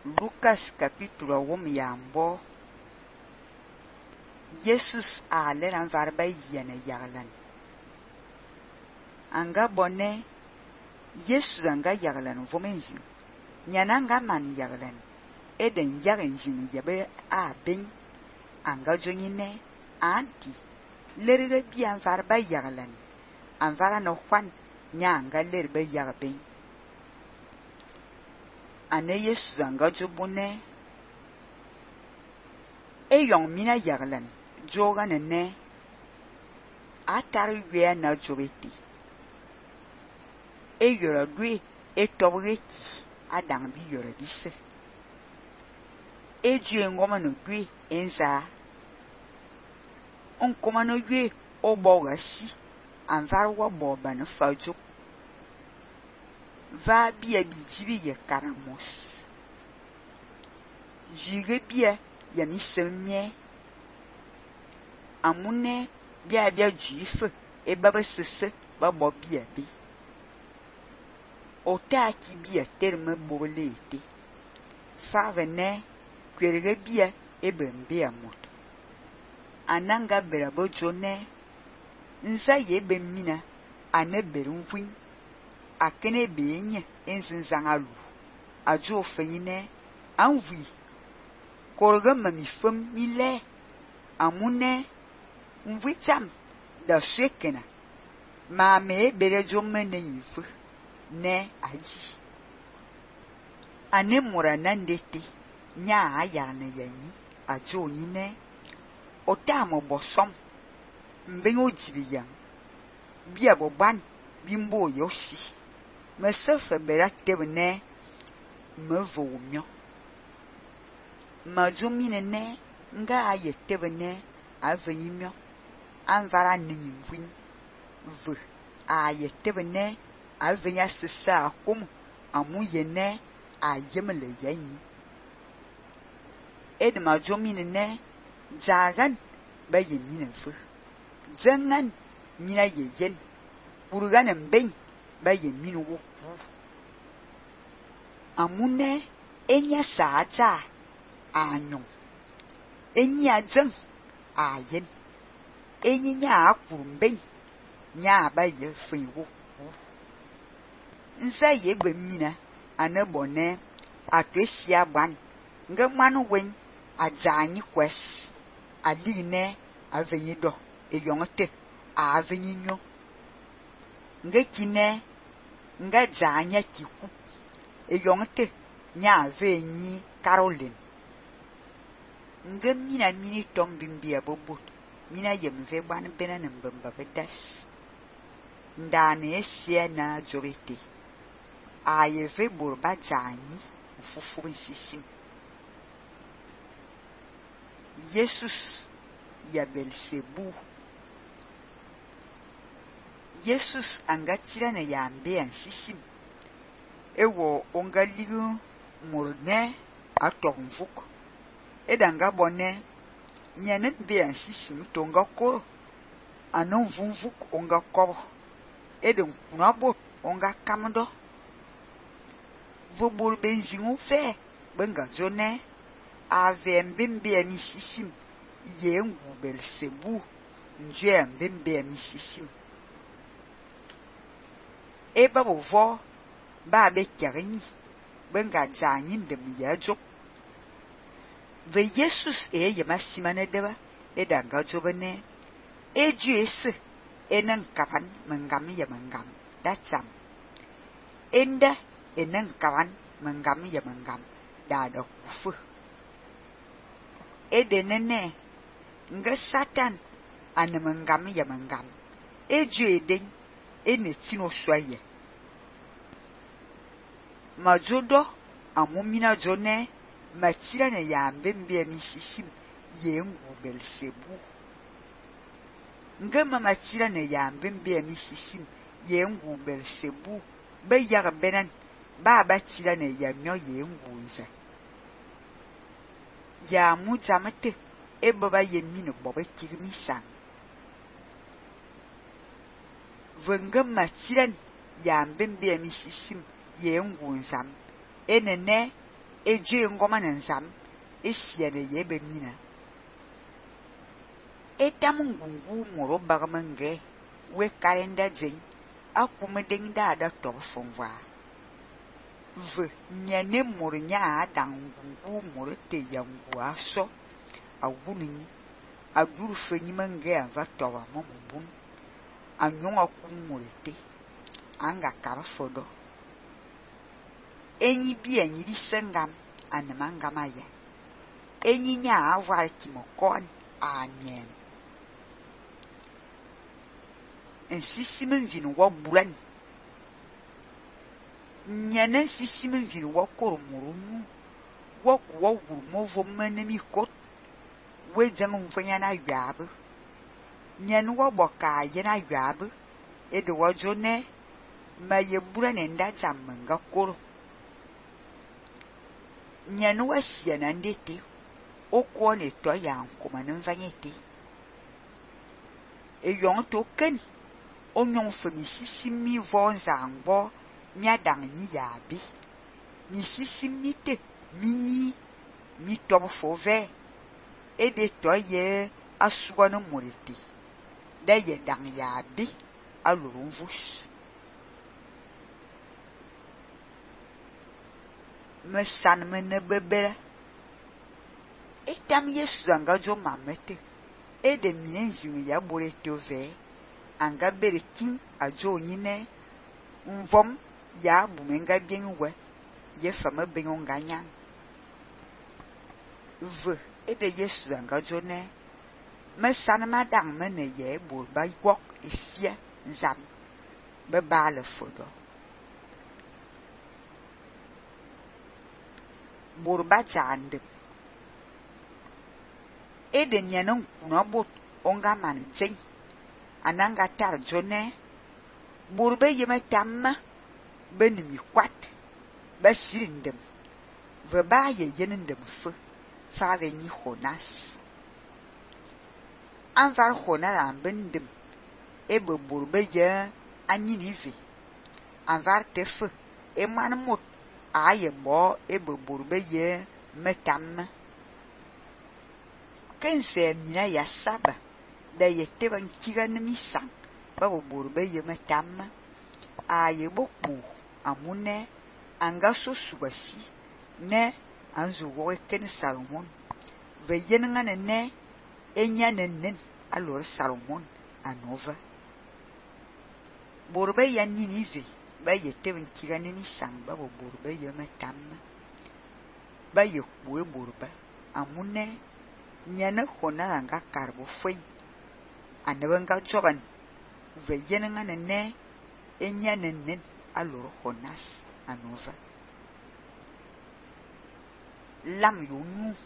Lucas capítulo 1 Jesus a leran varba yene yaglan. Anga bonne Jesus anga yaglan vomenzi. Nyananga man yaglan. Eden yagen jini yabe a ben. Anga jonine anti. Lerige bian varba yaglan. Anvara no kwan nyanga lerbe yagben. Ane Jesus anga jobune. Eyong mina yaglan. Joga ne atari wea na jobeti yora dwe etobweti adang bi yora dise ju ngoma no dwe enza onkoma no dwe oboga si anvar wa boba no fajo va bia bi jibi ye karamos jige bia ya mi semye amune bia juif e baba sese babo bia bi ota ki bia terme bolete favene kwerege bia e bembe amot ananga berabo jone nsa ye bemina ane berunfin akene benye enzinzangalu ajo feyine anvi korga mamifam mile amune Mvicham da shekena ma me bere jomme ne yifu ne aji ane mura nandete nya aya na yanyi ajo nyine otamo bosom mbengo jibiyan bia boban bimbo yoshi mesefe bera tebne mevomyo majumine ne nga aye tebne avenyimyo anvara ninvin v aye tebne avenya sisa akum amuyene ayemle yanyi edma jomine ne jagan bayemine v jangan mina yeyen urugan mben bayemine wo amune enya saata anyo enya jan ayen enyinya akurumben nya abaye fenwo nsa ye gbemina anebone atwesia ban ngamanu wen ajanyi kwes aline avenyido eyonte avenyinyo ngekine ngajanya tiku eyonte nya avenyi Caroline ngamina mini tong bimbia bobo mina yemve ban bena nembamba bedas ndane esia na jobete ayeve burba jani fufu sisim Jesus ya Belsebu Jesus angatira na yambe ansisim ewo ongaligu murne atomvuko edanga bone nyane be ansisim tonga ko anon vunvuk onga ko edon kunabo onga kamdo vobul benzingu fe benga jone ave mbembe ansisim yengu Belsebu nje mbembe ansisim eba bovo ba be kyarni benga janyin dem yajo ve Jesus yema simane deba edanga jobene ejuese enen kapan mengam ya mengam dacham enda enen kapan mengam ya mengam dada kufu edenene nga Satan ane mengam ya mengam eju eden ene tino swaye majodo amumina jone matira na yambe mbia mishisim yengu Belsebu ngama matira na yambe mbia mishisim yengu Belsebu bayaga benan baba tira na yamyo yengu nza ya mujamate ebaba yemino bobe kirmisan vengama tira yambe mbia mishisim yengu nzam enene eje ngoma nsam esiane ye be mina etam ngungu moro bagmange we kalenda jeng akumedeng da top fonwa ve nyane moro nya dang ngungu moro te yangu aso awuni aguru fenyi mange ava towa momubun anyonga kumurete anga karafodo enyi bi enyi di sengam anamangama ya enyi nya avar kimokon anyen ensisimen vin wa bulan nyane sisimen vin wa korumurunu wa kuwa gurmo vomanemi kot we jang mfanya na yabu nyane wa boka yena yabu edo wajone ma yebura nenda jamanga koro nyane wa siana ndete okwo ne to ya nkoma nvanyete eyong token onyon femisisimi vonza angbo nyadang ni yabi misisimi te mini mi tobo fove ede to ye asuwa no morete da ye dang yabi alurunvus mesan mene bebere etam yesu anga jo mamete ede mienzi ya borete ove anga berekin ajo nyine mvom ya bumenga bienwe ye fama bengonga nyang ve ede yesu anga jo ne mesan madang mene ye bor ba wok efia nzam be bale fodo bor ba jande ede nyanon kuna bot onga man jeng ananga tar jone burbe yema tamma benimi kwat basirindem ve ba ye yenindem fe fave ni honas anvar honara bendem ebe burbe ye aninivi anvar tefe eman mot aye bo ebe burbe ye metamma kense mina ya saba da yete ban kiga nmisang babo burbe ye metamma aye boku amune anga so subasi ne anzu wo ken salomon ve yenga ne enya nen alor salomon anova burbe ya ninive ba yete ban kiga nmisang babo burbe ye metamma ba ye kuwe burbe amune nyane hona anga karbo foi anabanga joban ve yenga ne enya nen alor honas anova lam yunu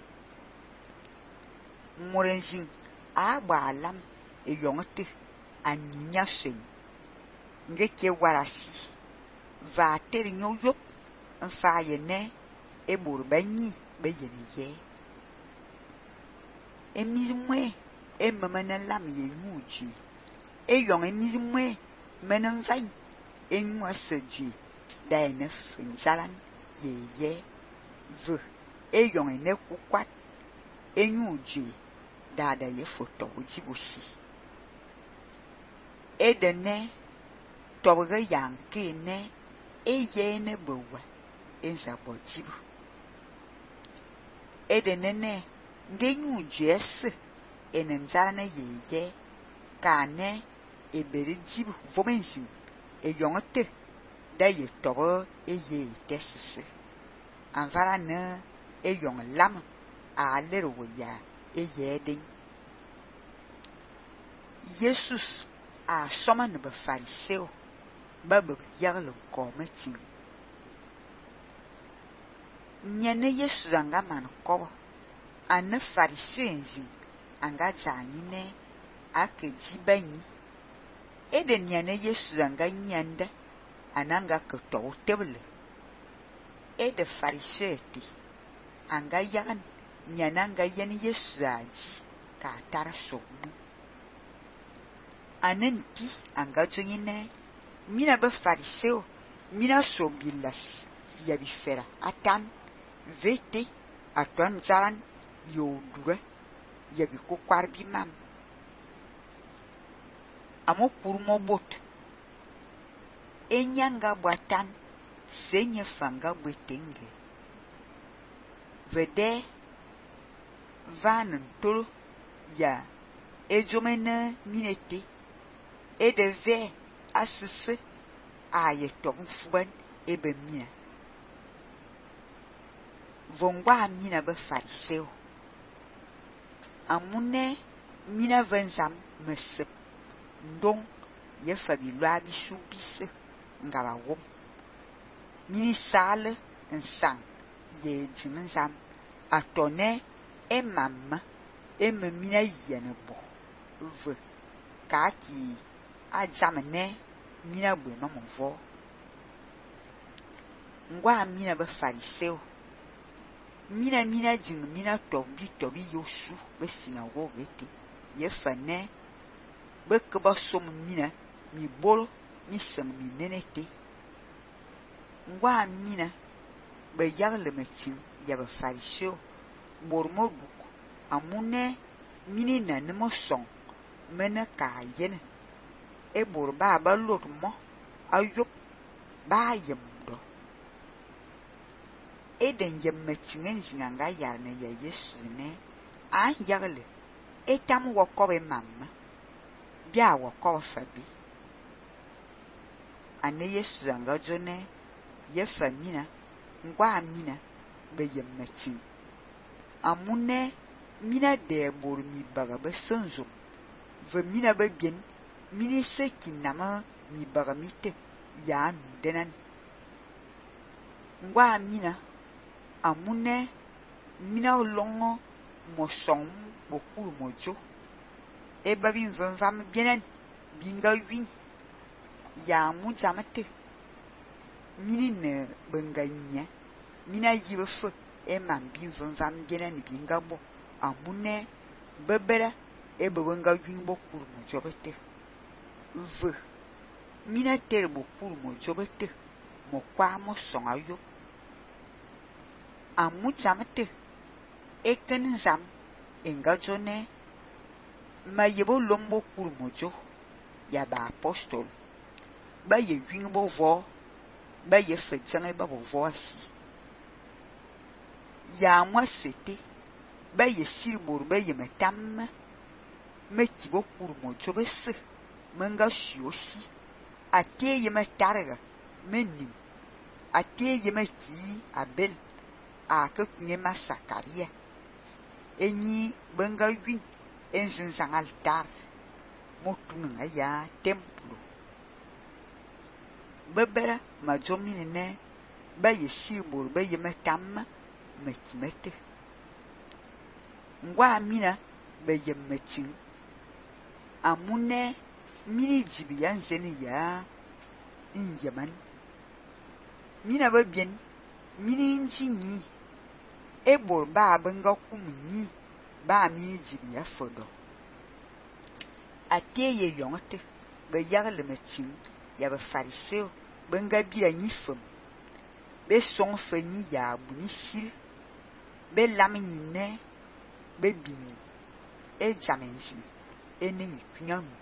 morenjin agba lam eyongte anya sen ngeke warasi va ter nyoyop mfa yene ebor banyi be yenye emizmwe emamana lam yenuji eyong emizmwe menan vain enwa seji daine finzalan ye ve eyong ene kukwat enuji dada ye foto ujibusi edene tobe yanke ne eye ne bowa enza bojibu edene ne ngenuji ese enenzana ye kane ebere jibu vomensin eyongte da ye togo eye tesise anvara ne eyong lam a lero ya eye den Jesus a soma ne be fariseo ba be yarlo kometin nyane Jesus anga man ko ane fariseenzi anga janyine akeji banyi ede nyane yesu anga nyanda ananga keto tebele ede fariseti anga yan nyananga yan yesu aji ka tarasomu anenti anga jonyine mina be fariseo mina sobilas ya bifera atan vete a ton zalan yo dure yabi ko kwarbi mam amo kurmo bot enyanga bwatan senye fanga bwetenge vede vanen tol ya ejomene minete edeve asese aye tong fuban ebe mina vongwa mina be fariseo amune mina venzam mesep ndong ye fabi lwabi subise ngaba wom mini sale nsang ye jimenzam atone emamma ememina yene bo ve kaki ajamene mina bwe mamovo ngwa mina be fariseo mina jing mina tobi yosu be sinagogue te ye fane be keba som mina mi bolo mi sem mi nenete ngwa mina be yagle metin ya be fariseo bormo buk amune mini na nemo song mena ka yene e bor ba lot mo ayop ba yemdo eden yemmetingen zinanga yarne ya Yesu ne a yagle etam wokobe mamma bia wokobe fabi ane Yesu zanga jone ye famina ngwa amina be yemmetin amune mina de bor mi baga be sonzo ve mina be bien mini seki nama mi baga mite ya denan ngwa mina amune mina longo mo song bokuru mojo e babi vam bienen binga win ya mu jamate mini ne benganya mina yibefe e man bin vam bienen binga bo amune bebere e bebenga win bokuru mojo bete ve mina ter bokuru mojo bete mo kwa mo song ayo amu jamate eken zam engajone ma yebo lombo kurmojo ya ba apostol ba ye winbo vo ba ye fetjane ba vo asi ya moi sete ba ye silbor ba ye metam me kibo kurmojo bese menga shiosi ate ye metarga menu ate ye meki abel a ke kunye masakaria enyi benga win enzin sang altar motunga ya templo bebera majomini ne ba yeshibor ba yemetam mekimete ngwa mina ba yemetin amune mini jibiya nzeni ya inyeman mina ba bien mini njini ebor ba benga kumni ba mi jibiya fodo ateye yonte be yagle metin ya be fariseo benga bia nyifem be son feni ya buni sil be lamini ne be bin e jamenzi eni kunyan